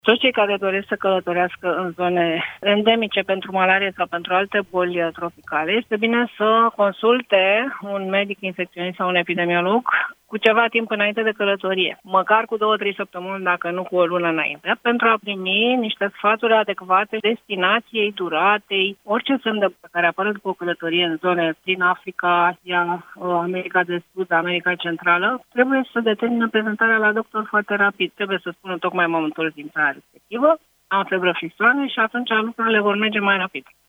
Toți cei care doresc să călătorească în zone endemice pentru malarie sau pentru alte boli tropicale, este bine să consulte un medic infecționist sau un epidemiolog cu ceva timp înainte de călătorie, măcar cu 2-3 săptămâni, dacă nu cu o lună înainte, pentru a primi niște sfaturi adecvate destinației, duratei, orice semn de care apare după o călătorie în zone din Africa, Asia, America de Sud, America Centrală. Trebuie să determină prezentarea la doctor foarte rapid. Trebuie să spună tocmai momentul din țara respectivă, am febră fisoană și atunci lucrurile vor merge mai rapid.